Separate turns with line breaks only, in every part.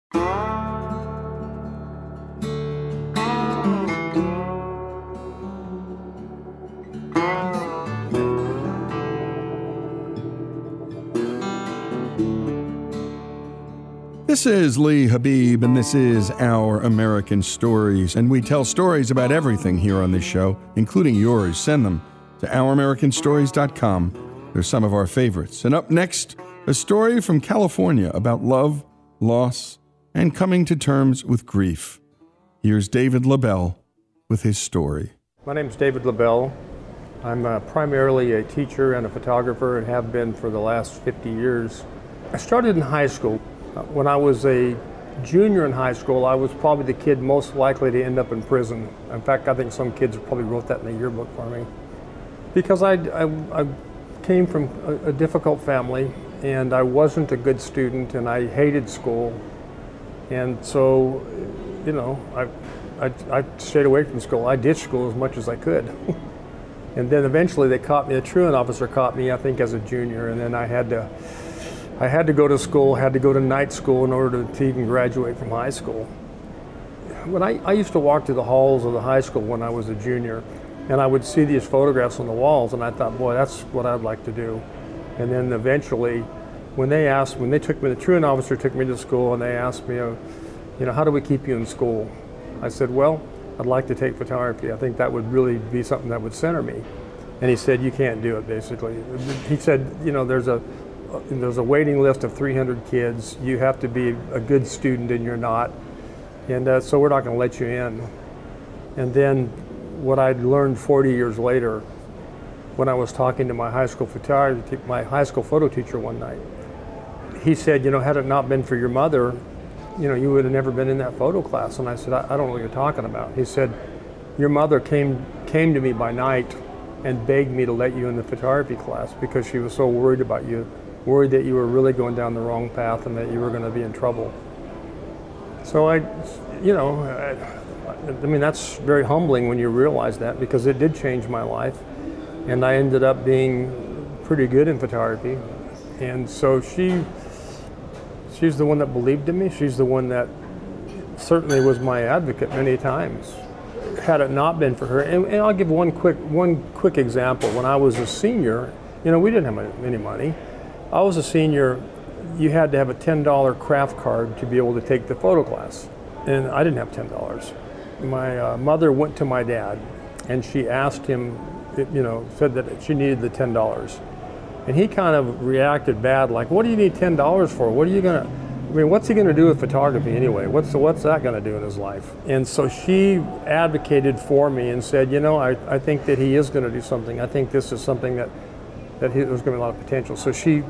This is Lee Habib, and this is Our American Stories, and we tell stories about everything here on this show, including yours. Send them to ouramericanstories.com. They're some of our favorites. And up next, a story from California about love, loss, and coming to terms with grief. Here's David LaBelle with his story.
My name is David LaBelle. I'm primarily a teacher and a photographer and have been for the last 50 years. I started in high school. When I was a junior in high school, I was probably the kid most likely to end up in prison. In fact, I think some kids probably wrote that in the yearbook for me. Because I came from a difficult family, and I wasn't a good student, and I hated school. And so, you know, I stayed away from school. I ditched school as much as I could. And then eventually they caught me, a truant officer caught me, I think, as a junior, and then I had to go to school, had to go to night school in order to even graduate from high school. When I used to walk through the halls of the high school when I was a junior, and I would see these photographs on the walls, and I thought, boy, that's what I'd like to do. And then eventually, the truant officer took me to school, and they asked me, you know, how do we keep you in school? I said, well, I'd like to take photography. I think that would really be something that would center me. And he said, you can't do it, basically. He said, you know, there's a waiting list of 300 kids. You have to be a good student, and you're not. And so we're not going to let you in. And then what I'd learned 40 years later, when I was talking to my high school photo teacher one night, he said, you know, had it not been for your mother, you know, you would have never been in that photo class. And I said, I don't know what you're talking about. He said, your mother came to me by night and begged me to let you in the photography class because she was so worried about you, worried that you were really going down the wrong path and that you were going to be in trouble. So I mean, that's very humbling when you realize that, because it did change my life. And I ended up being pretty good in photography. And so she's the one that believed in me. She's the one that certainly was my advocate many times. Had it not been for her, and I'll give one quick example. When I was a senior, you know, we didn't have any money. I was a senior. You had to have a $10 craft card to be able to take the photo class, and I didn't have $10. My mother went to my dad, and she asked him, you know, said that she needed the $10. And he kind of reacted bad, like, what do you need $10 for? What's he gonna do with photography anyway? What's that gonna do in his life? And so she advocated for me and said, you know, I think that he is gonna do something. I think this is something that there's gonna be a lot of potential. So she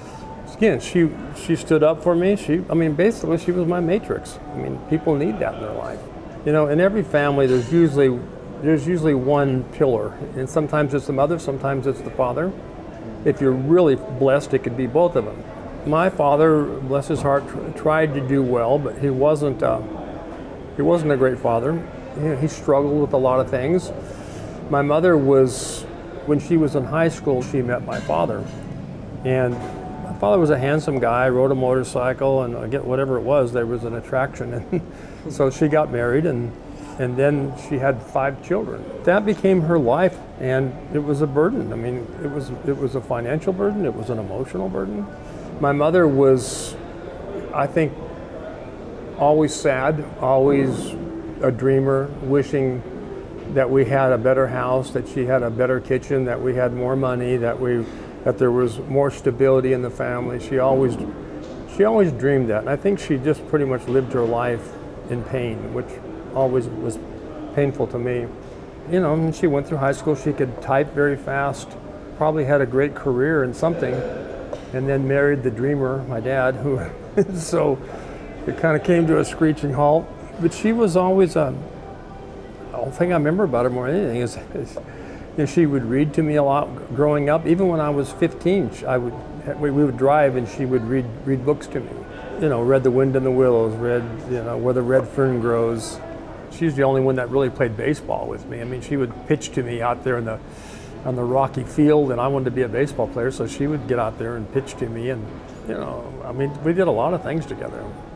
stood up for me. Basically she was my matrix. I mean, people need that in their life. You know, in every family there's usually one pillar, and sometimes it's the mother, sometimes it's the father. If you're really blessed, it could be both of them. My father, bless his heart, tried to do well, but he wasn't a great father. You know, he struggled with a lot of things. My mother when she was in high school, she met my father. And my father was a handsome guy, rode a motorcycle, and whatever it was, there was an attraction. And so she got married, and then she had 5 children. That became her life, and it was a burden. I mean, it was a financial burden, it was an emotional burden. My mother was, I think, always sad, always a dreamer, wishing that we had a better house, that she had a better kitchen, that we had more money, that there was more stability in the family. She always dreamed that. And I think she just pretty much lived her life in pain, which always was painful to me. You know, when she went through high school, she could type very fast, probably had a great career in something, and then married the dreamer, my dad, who, so it kind of came to a screeching halt. But she was always the whole thing I remember about her more than anything is you know, she would read to me a lot growing up. Even when I was 15, we would drive and she would read books to me. You know, read The Wind in the Willows, read, you know, Where the Red Fern Grows. She's the only one that really played baseball with me. I mean, she would pitch to me out there on the rocky field, and I wanted to be a baseball player, so she would get out there and pitch to me. And, you know, I mean, we did a lot of things together.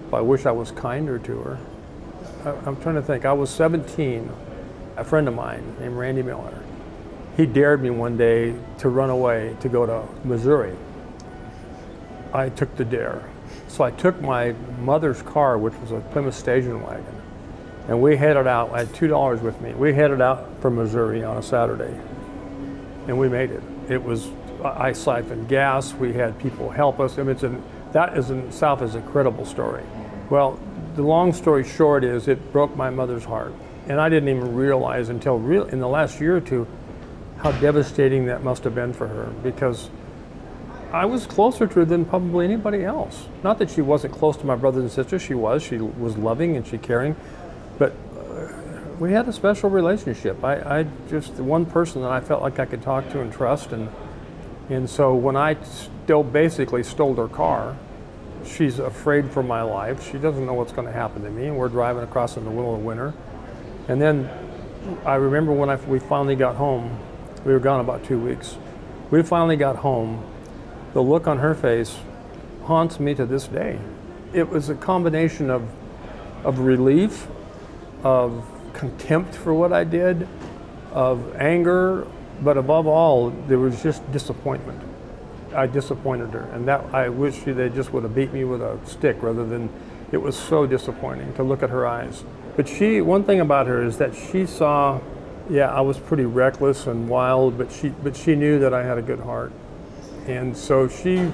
I wish I was kinder to her. I'm trying to think. I was 17. A friend of mine named Randy Miller, he dared me one day to run away to go to Missouri. I took the dare. So I took my mother's car, which was a Plymouth station wagon, and we headed out. I had $2 with me. We headed out for Missouri on a Saturday, and we made it. It was, I siphoned gas. We had people help us. I mean, that is in South is an incredible story. Well, the long story short is it broke my mother's heart. And I didn't even realize until in the last year or two how devastating that must have been for her, because I was closer to her than probably anybody else. Not that she wasn't close to my brothers and sisters, she was loving and she caring, but we had a special relationship. I just, the one person that I felt like I could talk to and trust, and so when I still basically stole her car, she's afraid for my life. She doesn't know what's going to happen to me, and we're driving across in the middle of winter. And then I remember when we finally got home, we were gone about 2 weeks. We finally got home. The look on her face haunts me to this day. It was a combination of relief, of contempt for what I did, of anger, but above all, there was just disappointment. I disappointed her, and that I wish they just would have beat me with a stick rather than, it was so disappointing to look at her eyes. But one thing about her is that she saw, yeah, I was pretty reckless and wild, but she knew that I had a good heart. And so she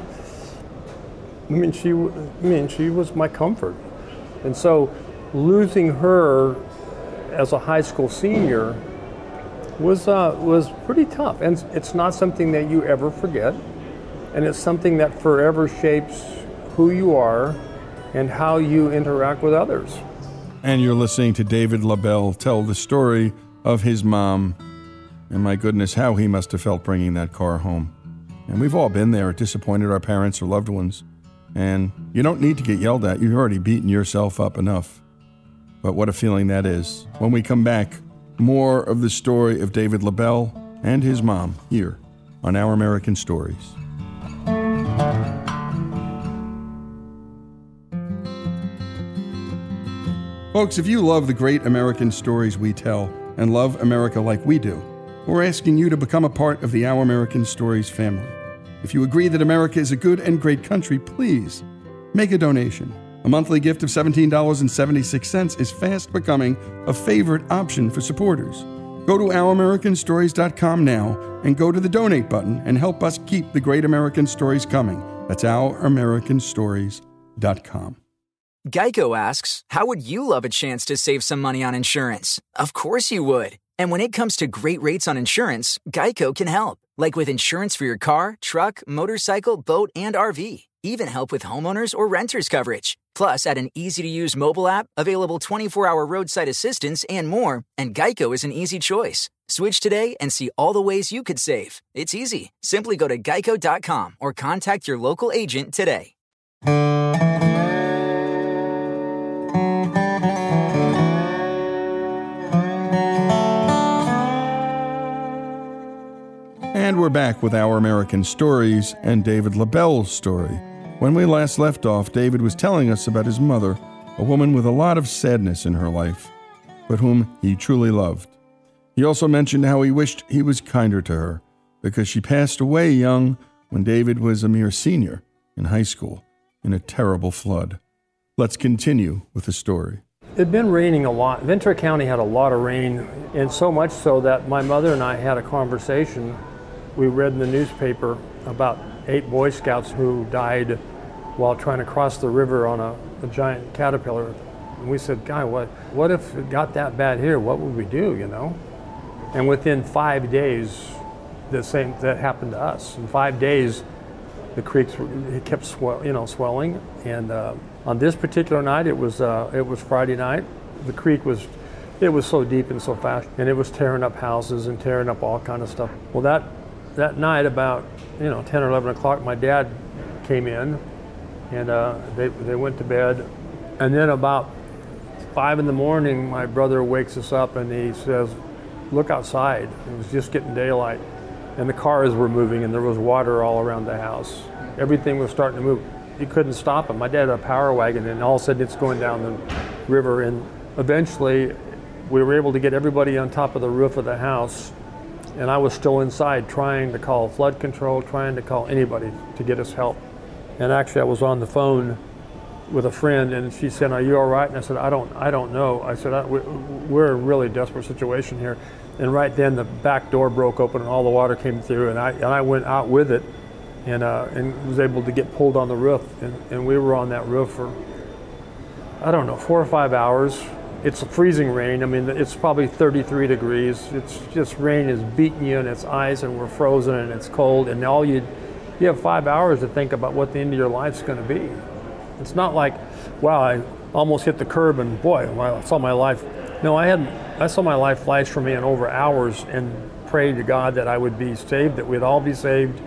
was my comfort. And so losing her as a high school senior was pretty tough. And it's not something that you ever forget. And it's something that forever shapes who you are and how you interact with others.
And you're listening to David LaBelle tell the story of his mom. And my goodness, how he must have felt bringing that car home. And we've all been there, disappointed our parents or loved ones. And you don't need to get yelled at. You've already beaten yourself up enough. But what a feeling that is. When we come back, more of the story of David LaBelle and his mom here on Our American Stories. Folks, if you love the great American stories we tell and love America like we do, we're asking you to become a part of the Our American Stories family. If you agree that America is a good and great country, please make a donation. A monthly gift of $17.76 is fast becoming a favorite option for supporters. Go to OurAmericanStories.com now and go to the donate button and help us keep the great American stories coming. That's OurAmericanStories.com.
Geico asks, how would you love a chance to save some money on insurance? Of course you would. And when it comes to great rates on insurance, Geico can help. Like with insurance for your car, truck, motorcycle, boat, and RV. Even help with homeowners or renters coverage. Plus, add an easy-to-use mobile app, available 24-hour roadside assistance, and more, and Geico is an easy choice. Switch today and see all the ways you could save. It's easy. Simply go to geico.com or contact your local agent today.
And we're back with Our American Stories and David LaBelle's story. When we last left off, David was telling us about his mother, a woman with a lot of sadness in her life, but whom he truly loved. He also mentioned how he wished he was kinder to her, because she passed away young when David was a mere senior in high school in a terrible flood. Let's continue with the story.
It'd been raining a lot. Ventura County had a lot of rain, and so much so that my mother and I had a conversation. We read in the newspaper about 8 Boy Scouts who died while trying to cross the river on a giant caterpillar. And we said, "Guy, what if it got that bad here? What would we do, you know?" And within 5 days, that happened to us. In 5 days, the creeks kept swelling. And on this particular night, it was Friday night. The creek was so deep and so fast, and it was tearing up houses and tearing up all kind of stuff. Well, that night, about 10 or 11 o'clock, my dad came in, and they went to bed. And then about 5 in the morning, my brother wakes us up and he says, "Look outside." It was just getting daylight, and the cars were moving, and there was water all around the house. Everything was starting to move. you couldn't stop it. My dad had a power wagon, and all of a sudden it's going down the river, and eventually we were able to get everybody on top of the roof of the house, and I was still inside trying to call flood control, trying to call anybody to get us help. And actually I was on the phone with a friend, and she said, "Are you all right?" And I said, I don't know. I said, we're in a really desperate situation here. And right then the back door broke open and all the water came through, and I went out with it and was able to get pulled on the roof. And we were on that roof for, I don't know, 4 or 5 hours. It's a freezing rain. I mean, it's probably 33 degrees. It's just rain is beating you in its eyes, and we're frozen and it's cold. And you have 5 hours to think about what the end of your life's going to be. It's not like, wow, I almost hit the curb and boy, I saw my life. No, I saw my life flash for me in over hours, and prayed to God that I would be saved, that we'd all be saved.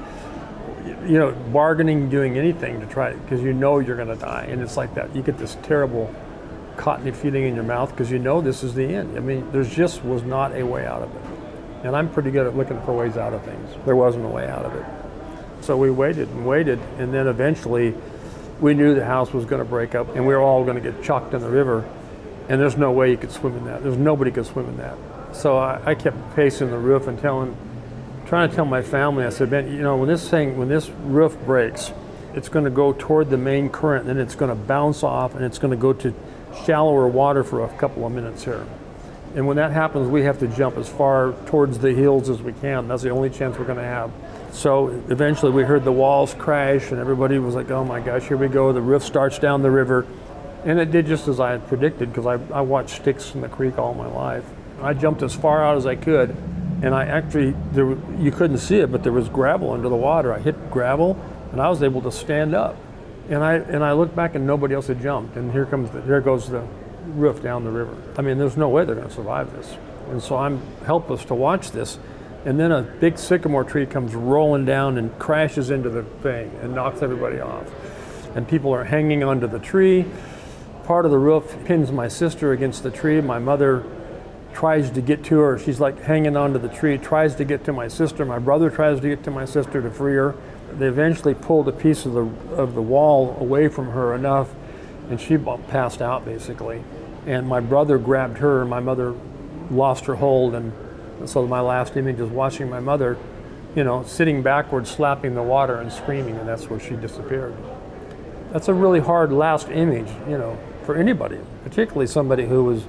You know, bargaining, doing anything to try, because you know you're going to die. And it's like that. You get this terrible cottony feeling in your mouth because you know this is the end. I mean, there just was not a way out of it. And I'm pretty good at looking for ways out of things. There wasn't a way out of it. So we waited and waited, and then eventually we knew the house was going to break up and we were all going to get chucked in the river, and there's no way you could swim in that. There's nobody could swim in that. So I kept pacing the roof and trying to tell my family, I said, "Ben, you know, when this roof breaks, it's going to go toward the main current, and then it's going to bounce off, and it's going to go to shallower water for a couple of minutes here. And when that happens, we have to jump as far towards the hills as we can. That's the only chance we're going to have." So eventually we heard the walls crash, and everybody was like, "Oh my gosh, here we go. The roof starts down the river." And it did just as I had predicted, because I watched sticks in the creek all my life. I jumped as far out as I could, and I actually, you couldn't see it, but there was gravel under the water. I hit gravel, and I was able to stand up. And I looked back, and nobody else had jumped. And here goes the roof down the river. I mean, there's no way they're going to survive this. And so I'm helpless to watch this. And then a big sycamore tree comes rolling down and crashes into the thing and knocks everybody off. And people are hanging onto the tree. Part of the roof pins my sister against the tree. My mother tries to get to her. She's like hanging onto the tree, tries to get to my sister. My brother tries to get to my sister to free her. They eventually pulled a piece of the wall away from her enough, and she passed out basically. And my brother grabbed her, and my mother lost her hold. And so my last image is watching my mother, you know, sitting backwards, slapping the water and screaming, and that's where she disappeared. That's a really hard last image, you know, for anybody, particularly somebody who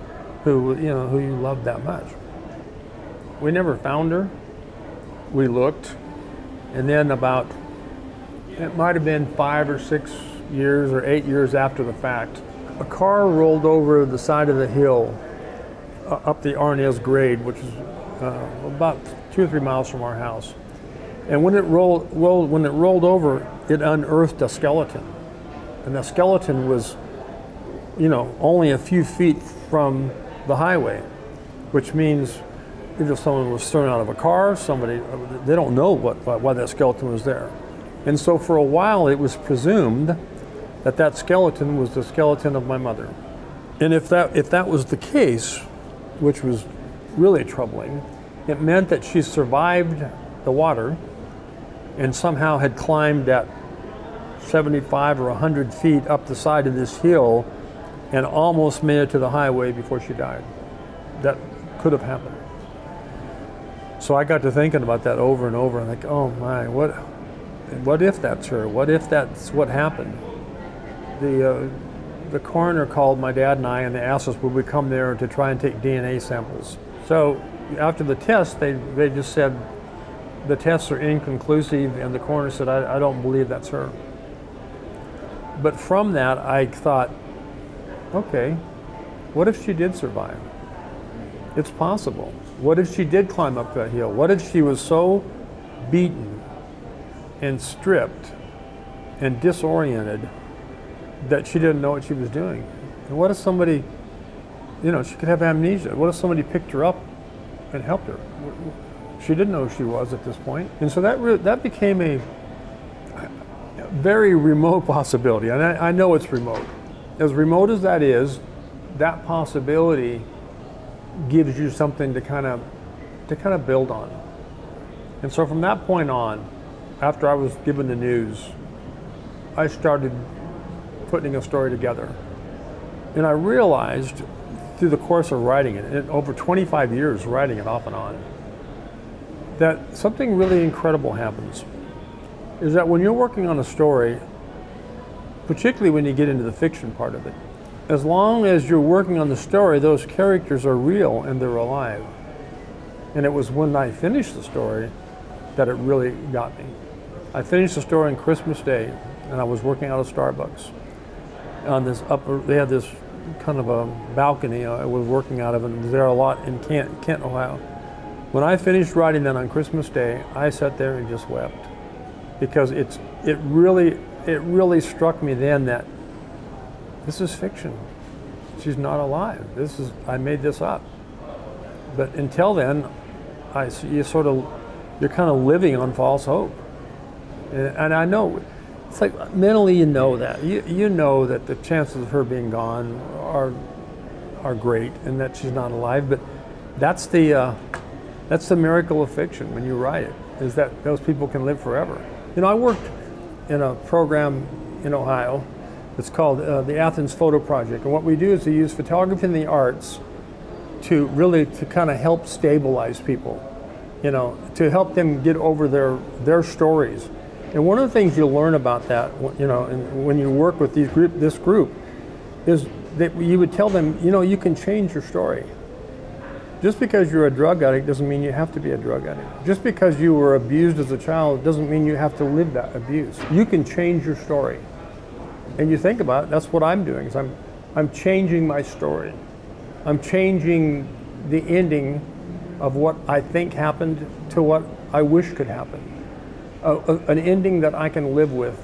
you loved that much. We never found her. We looked, and then it might have been 5 or 6 years or 8 years after the fact, a car rolled over the side of the hill up the Arnez grade, which is about 2 or 3 miles from our house. And when it rolled over, it unearthed a skeleton. And the skeleton was, you know, only a few feet from the highway, which means either someone was thrown out of a car, they don't know why that skeleton was there. And so for a while it was presumed that skeleton was the skeleton of my mother. And if that was the case, which was really troubling, it meant that she survived the water and somehow had climbed that 75 or 100 feet up the side of this hill and almost made it to the highway before she died. That could have happened. So I got to thinking about that over and over, and like, oh my, what if that's her? What if that's what happened? The coroner called my dad and I, and they asked us would we come there to try and take DNA samples. So after the test, they just said the tests are inconclusive, and the coroner said, I don't believe that's her. But from that, I thought, okay, what if she did survive? It's possible. What if she did climb up that hill? What if she was so beaten and stripped and disoriented that she didn't know what she was doing? And what if somebody, you know, she could have amnesia. What if somebody picked her up and helped her? She didn't know who she was at this point. And so that became a very remote possibility. And I know it's remote. As remote as that is, that possibility gives you something to kind of build on. And so from that point on, after I was given the news, I started putting a story together. And I realized through the course of writing it, over 25 years writing it off and on, that something really incredible happens. Is that when you're working on a story, particularly when you get into the fiction part of it, as long as you're working on the story, those characters are real and they're alive. And it was when I finished the story that it really got me. I finished the story on Christmas Day, and I was working out of Starbucks. On this they had this kind of a balcony I was working out of, and was there a lot in Kent, Ohio. When I finished writing that on Christmas Day, I sat there and just wept, because it really struck me then that this is fiction. She's not alive. I made this up. But until then, you're kind of living on false hope. And I know, it's like mentally you know that. You know that the chances of her being gone are great and that she's not alive, but that's the miracle of fiction when you write it, is that those people can live forever. You know, I worked in a program in Ohio. It's called the Athens Photo Project, and what we do is we use photography and the arts to kind of help stabilize people, you know, to help them get over their stories. And one of the things you learn about that, you know, and when you work with this group, is that you would tell them, you know, you can change your story. Just because you're a drug addict doesn't mean you have to be a drug addict. Just because you were abused as a child doesn't mean you have to live that abuse. You can change your story. And you think about it, that's what I'm doing, is I'm changing my story. I'm changing the ending of what I think happened to what I wish could happen. An ending that I can live with,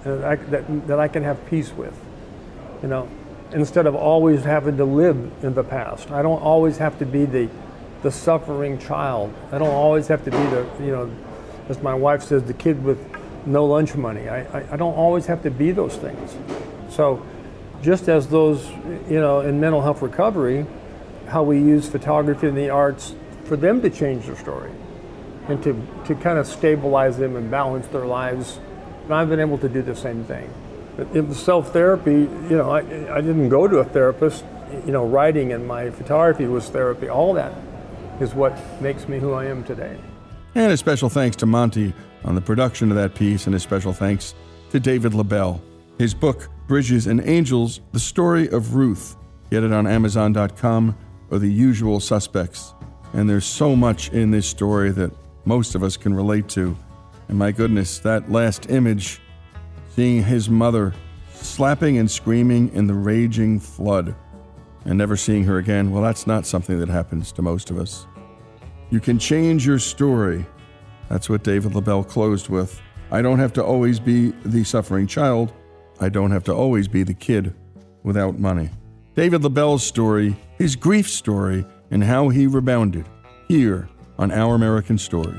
that I can have peace with, you know, instead of always having to live in the past. I don't always have to be the suffering child. I don't always have to be the, you know, as my wife says, the kid with no lunch money. I don't always have to be those things. So just as those, you know, in mental health recovery, how we use photography and the arts for them to change their story and to kind of stabilize them and balance their lives. And I've been able to do the same thing. But in self-therapy, you know, I didn't go to a therapist. You know, writing and my photography was therapy. All that is what makes me who I am today.
And a special thanks to Monty on the production of that piece, and a special thanks to David LaBelle. His book, Bridges and Angels, The Story of Ruth. Get it on Amazon.com or The Usual Suspects. And there's so much in this story that most of us can relate to. And my goodness, that last image, seeing his mother slapping and screaming in the raging flood and never seeing her again, well, that's not something that happens to most of us. You can change your story. That's what David LaBelle closed with. I don't have to always be the suffering child. I don't have to always be the kid without money. David LaBelle's story, his grief story, and how he rebounded, here on Our American Stories.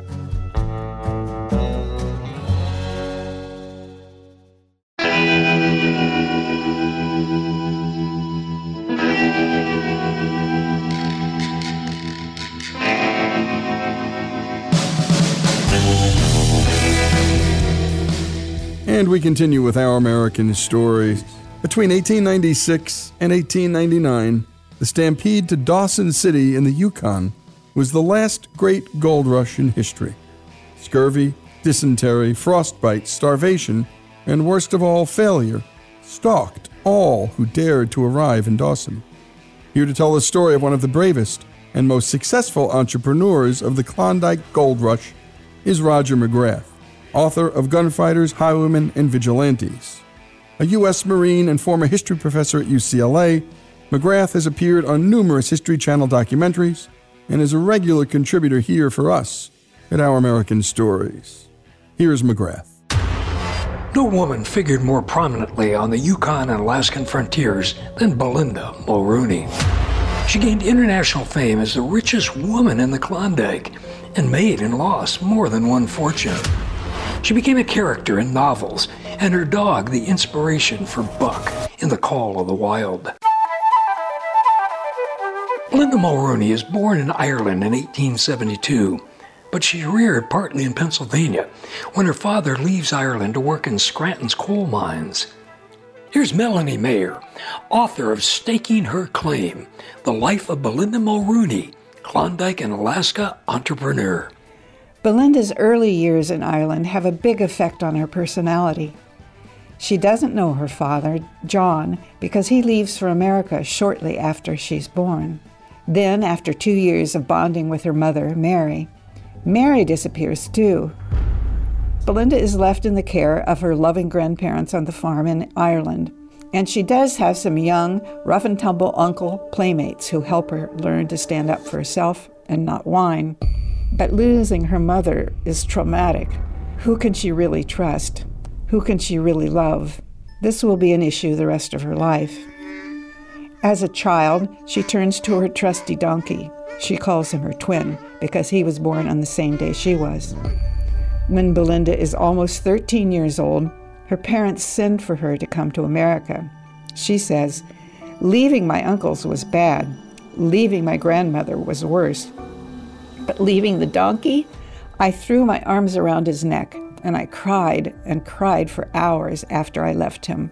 And we continue with Our American Stories. Between 1896 and 1899, the stampede to Dawson City in the Yukon was the last great gold rush in history. Scurvy, dysentery, frostbite, starvation, and worst of all, failure, stalked all who dared to arrive in Dawson. Here to tell the story of one of the bravest and most successful entrepreneurs of the Klondike Gold Rush is Roger McGrath, author of Gunfighters, Highwaymen, and Vigilantes. A U.S. Marine and former history professor at UCLA, McGrath has appeared on numerous History Channel documentaries and is a regular contributor here for us at Our American Stories. Here's McGrath.
No woman figured more prominently on the Yukon and Alaskan frontiers than Belinda Mulrooney. She gained international fame as the richest woman in the Klondike and made and lost more than one fortune. She became a character in novels, and her dog the inspiration for Buck in The Call of the Wild. Belinda Mulrooney is born in Ireland in 1872. but she's reared partly in Pennsylvania when her father leaves Ireland to work in Scranton's coal mines. Here's Melanie Mayer, author of Staking Her Claim, The Life of Belinda Mulrooney, Klondike and Alaska entrepreneur.
Belinda's early years in Ireland have a big effect on her personality. She doesn't know her father, John, because he leaves for America shortly after she's born. Then, after 2 years of bonding with her mother, Mary disappears too. Belinda is left in the care of her loving grandparents on the farm in Ireland, and she does have some young, rough-and-tumble uncle playmates who help her learn to stand up for herself and not whine. But losing her mother is traumatic. Who can she really trust? Who can she really love? This will be an issue the rest of her life. As a child, she turns to her trusty donkey. She calls him her twin because he was born on the same day she was. When Belinda is almost 13 years old, her parents send for her to come to America. She says, "Leaving my uncles was bad. Leaving my grandmother was worse. But leaving the donkey, I threw my arms around his neck, and I cried and cried for hours after I left him."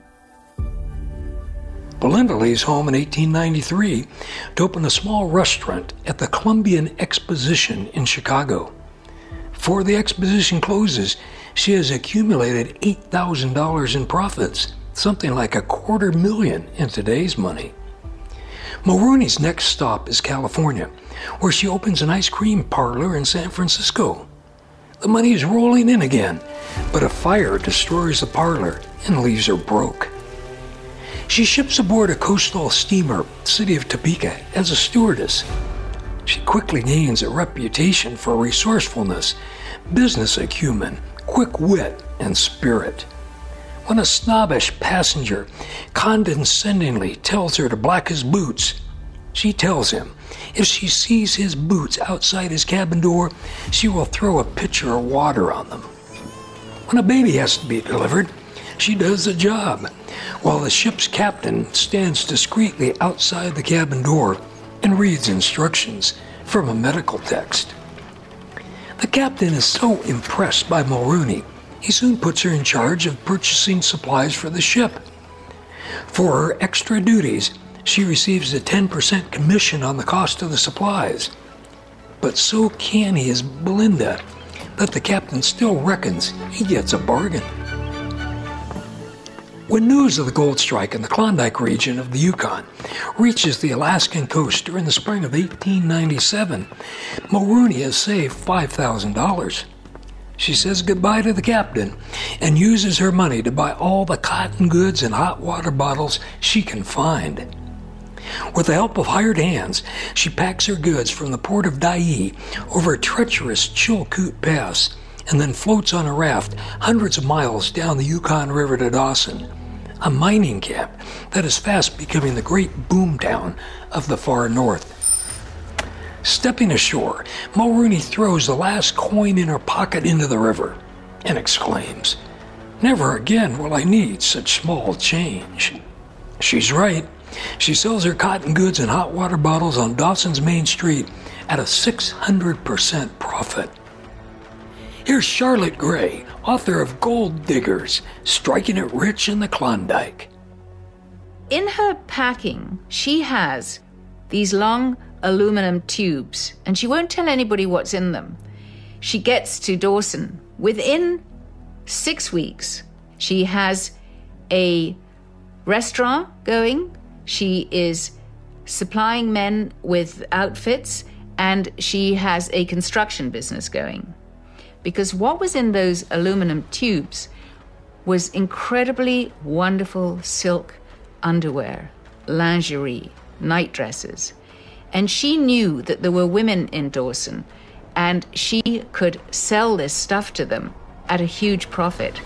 Belinda leaves home in 1893 to open a small restaurant at the Columbian Exposition in Chicago. Before the exposition closes, she has accumulated $8,000 in profits, something like $250,000 in today's money. Mulrooney's next stop is California, where she opens an ice cream parlor in San Francisco. The money is rolling in again, but a fire destroys the parlor and leaves her broke. She ships aboard a coastal steamer, City of Topeka, as a stewardess. She quickly gains a reputation for resourcefulness, business acumen, quick wit, and spirit. When a snobbish passenger condescendingly tells her to black his boots, she tells him if she sees his boots outside his cabin door, she will throw a pitcher of water on them. When a baby has to be delivered, she does the job, while the ship's captain stands discreetly outside the cabin door and reads instructions from a medical text. The captain is so impressed by Mulrooney, he soon puts her in charge of purchasing supplies for the ship. For her extra duties, she receives a 10% commission on the cost of the supplies. But so canny is Belinda that the captain still reckons he gets a bargain. When news of the gold strike in the Klondike region of the Yukon reaches the Alaskan coast during the spring of 1897, Mulrooney has saved $5,000. She says goodbye to the captain and uses her money to buy all the cotton goods and hot water bottles she can find. With the help of hired hands, she packs her goods from the port of Dyea over a treacherous Chilkoot Pass and then floats on a raft hundreds of miles down the Yukon River to Dawson, a mining camp that is fast becoming the great boomtown of the far north. Stepping ashore, Mulrooney throws the last coin in her pocket into the river and exclaims, "Never again will I need such small change." She's right. She sells her cotton goods and hot water bottles on Dawson's Main Street at a 600% profit. Here's Charlotte Gray, author of Gold Diggers, Striking It Rich in the Klondike.
In her packing, she has these long aluminum tubes, and she won't tell anybody what's in them. She gets to Dawson. Within 6 weeks, she has a restaurant going, she is supplying men with outfits, and she has a construction business going. Because what was in those aluminum tubes was incredibly wonderful silk underwear, lingerie, night dresses. And she knew that there were women in Dawson, and she could sell this stuff to them at a huge profit.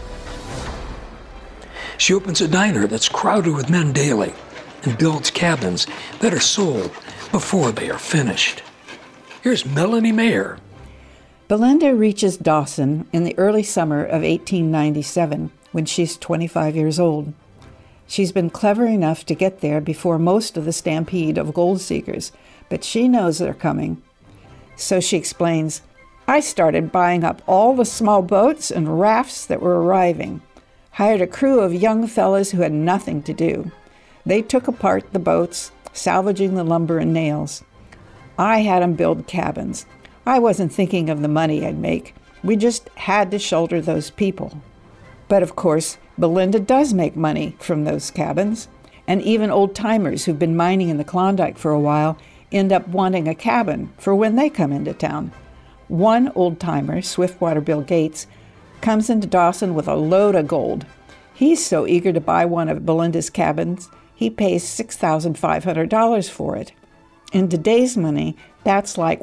She opens a diner that's crowded with men daily and builds cabins that are sold before they are finished. Here's Melanie Mayer.
Belinda reaches Dawson in the early summer of 1897 when she's 25 years old. She's been clever enough to get there before most of the stampede of gold seekers, but she knows they're coming. So she explains, I started buying up all the small boats and rafts that were arriving, hired a crew of young fellows who had nothing to do. They took apart the boats, salvaging the lumber and nails. I had them build cabins. I wasn't thinking of the money I'd make. We just had to shelter those people. But of course, Belinda does make money from those cabins, and even old-timers who've been mining in the Klondike for a while end up wanting a cabin for when they come into town. One old-timer, Swiftwater Bill Gates, comes into Dawson with a load of gold. He's so eager to buy one of Belinda's cabins, he pays $6,500 for it. In today's money, that's like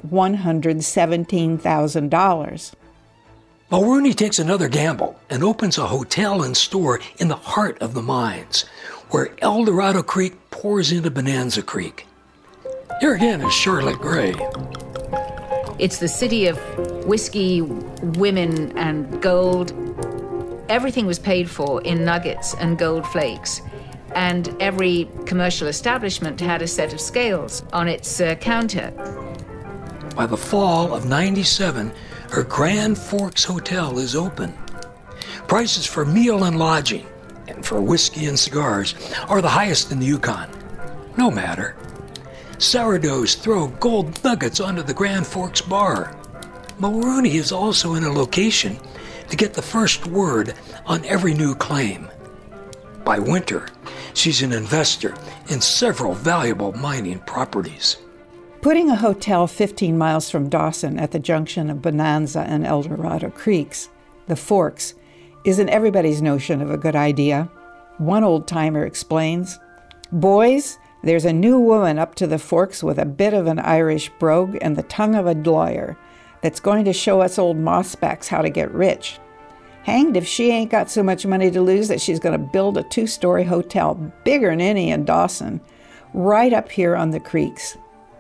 $117,000.
Mulrooney takes another gamble and opens a hotel and store in the heart of the mines, where El Dorado Creek pours into Bonanza Creek. Here again is Charlotte Gray.
It's the city of whiskey, women, and gold. Everything was paid for in nuggets and gold flakes. And every commercial establishment had a set of scales on its counter.
By the fall of '97, her Grand Forks Hotel is open. Prices for meal and lodging, and for whiskey and cigars, are the highest in the Yukon. No matter. Sourdoughs throw gold nuggets onto the Grand Forks bar. Mulrooney is also in a location to get the first word on every new claim. By winter, she's an investor in several valuable mining properties.
Putting a hotel 15 miles from Dawson at the junction of Bonanza and El Dorado Creeks, the Forks, isn't everybody's notion of a good idea. One old-timer explains, "Boys, there's a new woman up to the Forks with a bit of an Irish brogue and the tongue of a lawyer that's going to show us old mossbacks how to get rich. Hanged if she ain't got so much money to lose that she's going to build a 2-story hotel, bigger than any in Dawson, right up here on the creeks."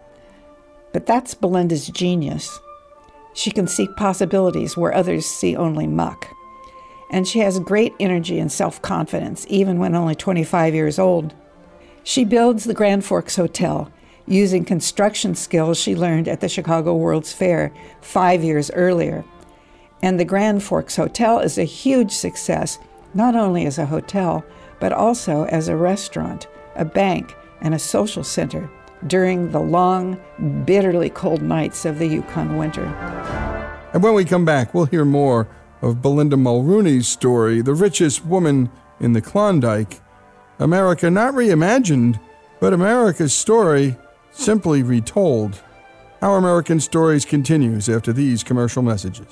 But that's Belinda's genius. She can see possibilities where others see only muck. And she has great energy and self-confidence, even when only 25 years old. She builds the Grand Forks Hotel using construction skills she learned at the Chicago World's Fair 5 years earlier. And the Grand Forks Hotel is a huge success, not only as a hotel, but also as a restaurant, a bank, and a social center during the long, bitterly cold nights of the Yukon winter.
And when we come back, we'll hear more of Belinda Mulrooney's story, the richest woman in the Klondike. America not reimagined, but America's story simply retold. Our American Stories continues after these commercial messages.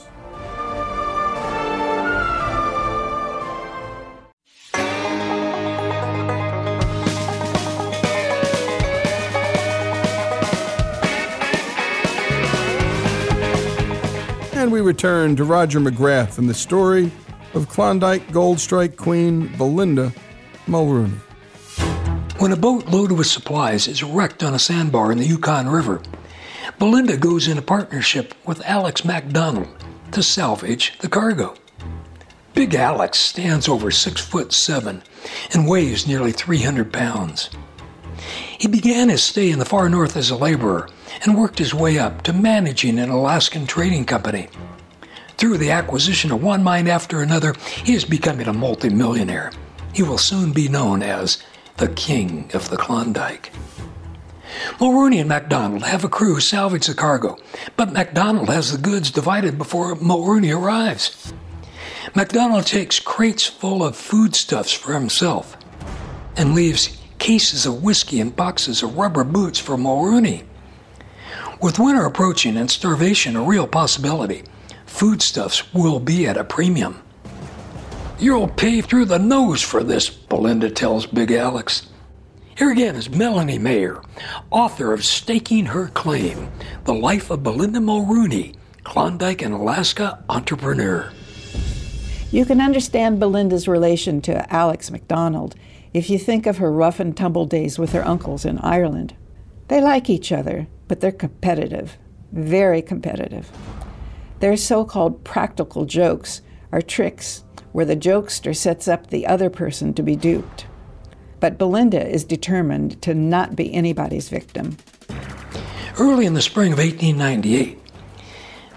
And we return to Roger McGrath and the story of Klondike Gold Strike Queen Belinda Mulrooney.
When a boat loaded with supplies is wrecked on a sandbar in the Yukon River, Belinda goes into partnership with Alex MacDonald to salvage the cargo. Big Alex stands over 6'7" and weighs nearly 300 pounds. He began his stay in the far north as a laborer and worked his way up to managing an Alaskan trading company. Through the acquisition of one mine after another, he is becoming a multimillionaire. He will soon be known as the King of the Klondike. Mulrooney and MacDonald have a crew salvage the cargo, but MacDonald has the goods divided before Mulrooney arrives. MacDonald takes crates full of foodstuffs for himself and leaves cases of whiskey and boxes of rubber boots for Mulrooney. With winter approaching and starvation a real possibility, foodstuffs will be at a premium. "You'll pay through the nose for this," Belinda tells Big Alex. Here again is Melanie Mayer, author of Staking Her Claim, The Life of Belinda Mulrooney, Klondike and Alaska Entrepreneur.
You can understand Belinda's relation to Alex MacDonald if you think of her rough and tumble days with her uncles in Ireland. They like each other, but they're competitive, very competitive. Their so-called practical jokes are tricks where the jokester sets up the other person to be duped. But Belinda is determined to not be anybody's victim.
Early in the spring of 1898,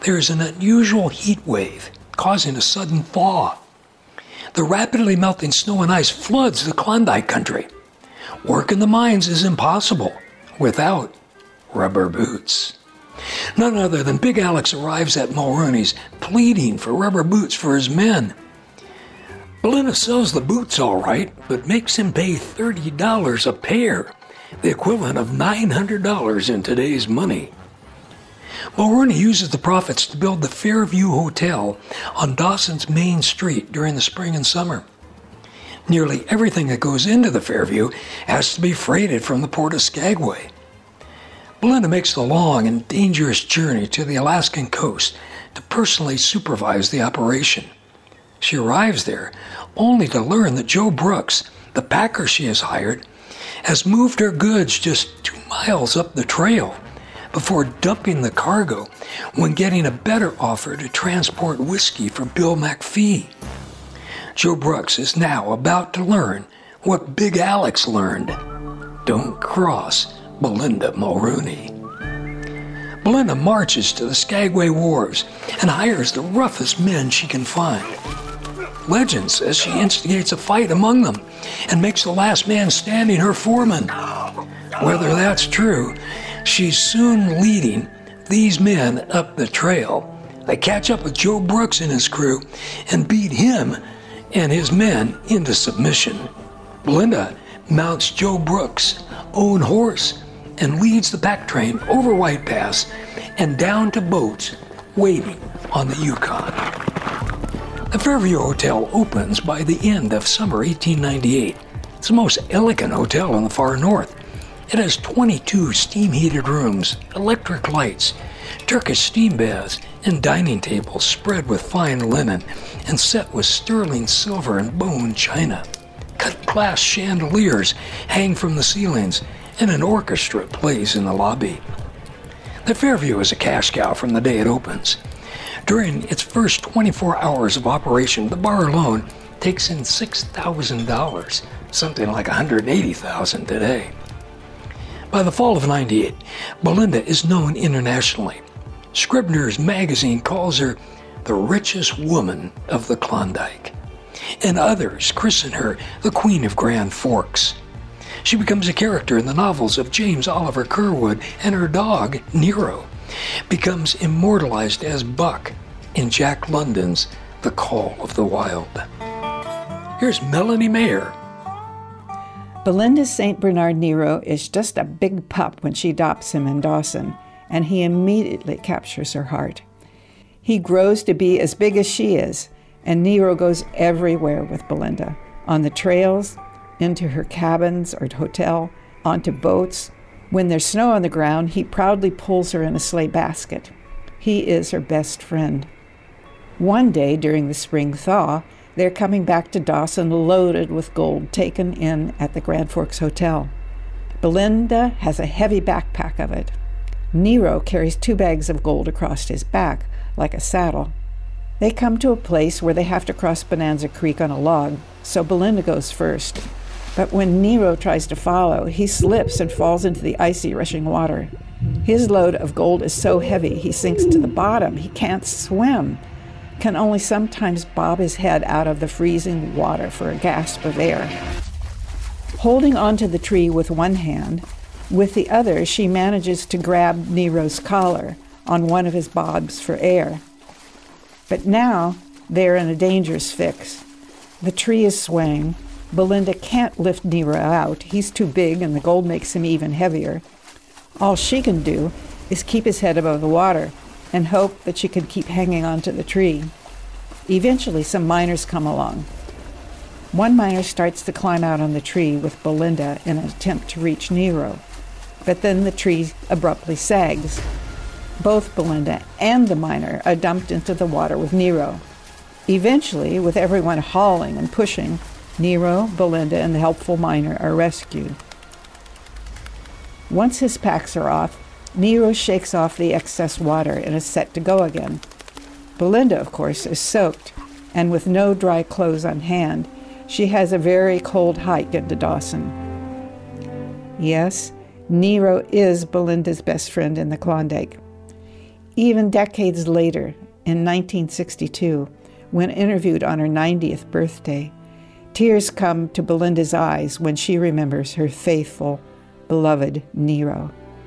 there is an unusual heat wave causing a sudden thaw. The rapidly melting snow and ice floods the Klondike country. Work in the mines is impossible without rubber boots. None other than Big Alex arrives at Mulrooney's, pleading for rubber boots for his men. Belinda sells the boots all right, but makes him pay $30 a pair, the equivalent of $900 in today's money. Mulrooney uses the profits to build the Fairview Hotel on Dawson's Main Street during the spring and summer. Nearly everything that goes into the Fairview has to be freighted from the port of Skagway. Belinda makes the long and dangerous journey to the Alaskan coast to personally supervise the operation. She arrives there only to learn that Joe Brooks, the packer she has hired, has moved her goods just 2 miles up the trail before dumping the cargo when getting a better offer to transport whiskey for Bill McPhee. Joe Brooks is now about to learn what Big Alex learned. Don't cross Belinda Mulrooney. Belinda marches to the Skagway wharves and hires the roughest men she can find. Legend says she instigates a fight among them and makes the last man standing her foreman. Whether that's true, she's soon leading these men up the trail. They catch up with Joe Brooks and his crew and beat him and his men into submission. Belinda mounts Joe Brooks' own horse and leads the pack train over White Pass and down to boats waiting on the Yukon. The Fairview Hotel opens by the end of summer 1898. It's the most elegant hotel in the far north. It has 22 steam-heated rooms, electric lights, Turkish steam baths, and dining tables spread with fine linen and set with sterling silver and bone china. Cut glass chandeliers hang from the ceilings, and an orchestra plays in the lobby. The Fairview is a cash cow from the day it opens. During its first 24 hours of operation, the bar alone takes in $6,000, something like $180,000 today. By the fall of '98, Belinda is known internationally. Scribner's magazine calls her the richest woman of the Klondike, and others christen her the Queen of Grand Forks. She becomes a character in the novels of James Oliver Curwood, and her dog, Nero, becomes immortalized as Buck in Jack London's The Call of the Wild. Here's Melanie Mayer.
Belinda's St. Bernard Nero is just a big pup when she adopts him in Dawson, and he immediately captures her heart. He grows to be as big as she is, and Nero goes everywhere with Belinda, on the trails, into her cabins or hotel, onto boats. When there's snow on the ground, he proudly pulls her in a sleigh basket. He is her best friend. One day during the spring thaw, they're coming back to Dawson loaded with gold taken in at the Grand Forks Hotel. Belinda has a heavy backpack of it. Nero carries 2 bags of gold across his back, like a saddle. They come to a place where they have to cross Bonanza Creek on a log, so Belinda goes first. But when Nero tries to follow, he slips and falls into the icy, rushing water. His load of gold is so heavy he sinks to the bottom. He can't swim, can only sometimes bob his head out of the freezing water for a gasp of air. Holding onto the tree with one hand, with the other she manages to grab Nero's collar on one of his bobs for air. But now they're in a dangerous fix. The tree is swaying. Belinda can't lift Nero out. He's too big, and the gold makes him even heavier. All she can do is keep his head above the water and hope that she can keep hanging onto the tree. Eventually, some miners come along. One miner starts to climb out on the tree with Belinda in an attempt to reach Nero, but then the tree abruptly sags. Both Belinda and the miner are dumped into the water with Nero. Eventually, with everyone hauling and pushing, Nero, Belinda, and the helpful miner are rescued. Once his packs are off, Nero shakes off the excess water and is set to go again. Belinda, of course, is soaked, and with no dry clothes on hand, she has a very cold hike into Dawson. Yes, Nero is Belinda's best friend in the Klondike. Even decades later, in 1962, when interviewed on her 90th birthday, tears come to Belinda's eyes when she remembers her faithful, beloved Nero.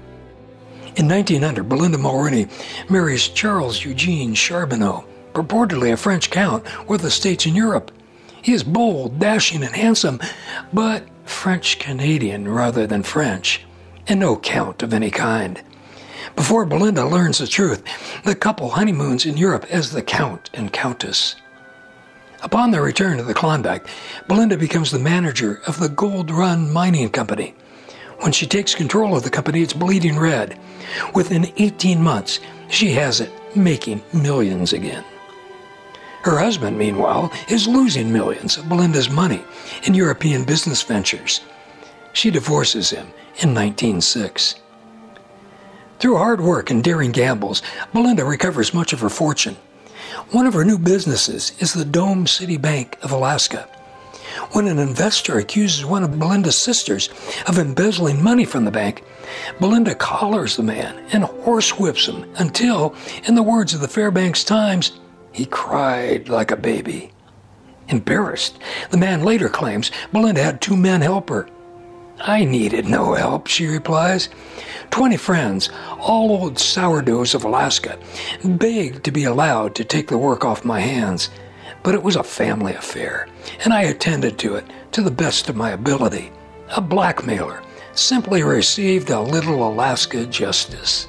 In 1900, Belinda Mulrooney marries Charles Eugene Charbonneau, purportedly a French count with estates in Europe. He is bold, dashing, and handsome, but French-Canadian rather than French, and no count of any kind. Before Belinda learns the truth, the couple honeymoons in Europe as the Count and Countess. Upon their return to the Klondike, Belinda becomes the manager of the Gold Run Mining Company. When she takes control of the company, it's bleeding red. Within 18 months, she has it making millions again. Her husband, meanwhile, is losing millions of Belinda's money in European business ventures. She divorces him in 1906. Through hard work and daring gambles, Belinda recovers much of her fortune. One of her new businesses is the Dome City Bank of Alaska. When an investor accuses one of Belinda's sisters of embezzling money from the bank, Belinda collars the man and horsewhips him until, in the words of the Fairbanks Times, he cried like a baby. Embarrassed, the man later claims Belinda had 2 men help her. "I needed no help," she replies. 20 friends, all old sourdoughs of Alaska, begged to be allowed to take the work off my hands. But it was a family affair, and I attended to it to the best of my ability. A blackmailer simply received a little Alaska justice.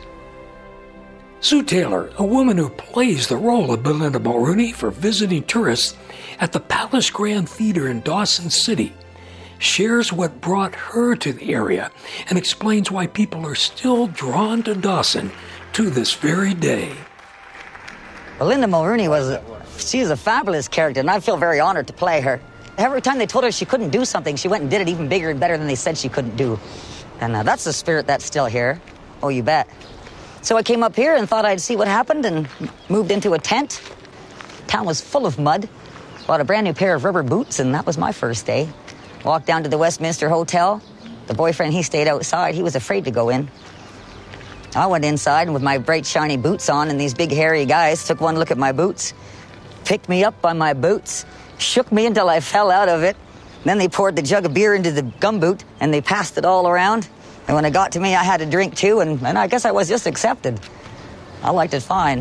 Sue Taylor, a woman who plays the role of Belinda Mulrooney for visiting tourists at the Palace Grand Theater in Dawson City, shares what brought her to the area and explains why people are still drawn to Dawson to this very day.
Belinda Mulrooney she's a fabulous character, and I feel very honored to play her. Every time they told her she couldn't do something, she went and did it even bigger and better than they said she couldn't do. And that's the spirit that's still here. Oh, you bet. So I came up here and thought I'd see what happened and moved into a tent. Town was full of mud. Bought a brand new pair of rubber boots, and that was my first day. Walked down to the Westminster Hotel. The boyfriend, he stayed outside. He was afraid to go in. I went inside with my bright, shiny boots on, and these big, hairy guys took one look at my boots, picked me up by my boots, shook me until I fell out of it. Then they poured the jug of beer into the gumboot, and they passed it all around. And when it got to me, I had a drink too, and I guess I was just accepted. I liked it fine.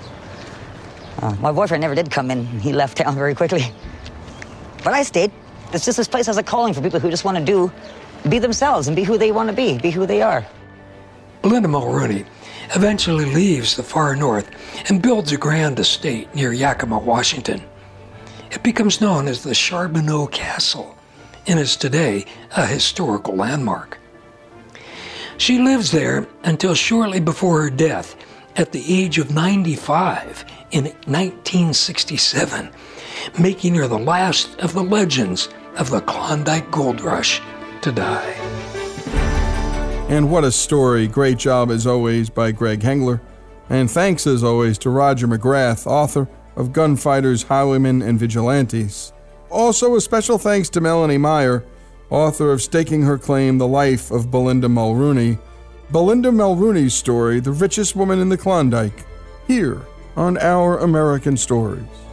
My boyfriend never did come in. He left town very quickly. But I stayed. It's just this place has a calling for people who just want to be themselves and be who they want to be who they are.
Belinda Mulrooney eventually leaves the far north and builds a grand estate near Yakima, Washington. It becomes known as the Charbonneau Castle and is today a historical landmark. She lives there until shortly before her death at the age of 95 in 1967, making her the last of the legends of the Klondike Gold Rush to die.
And what a story. Great job as always by Greg Hengler. And thanks as always to Roger McGrath, author of Gunfighters, Highwaymen, and Vigilantes. Also a special thanks to Melanie Meyer, author of Staking Her Claim, The Life of Belinda Mulrooney. Belinda Mulrooney's story, The Richest Woman in the Klondike, here on Our American Stories.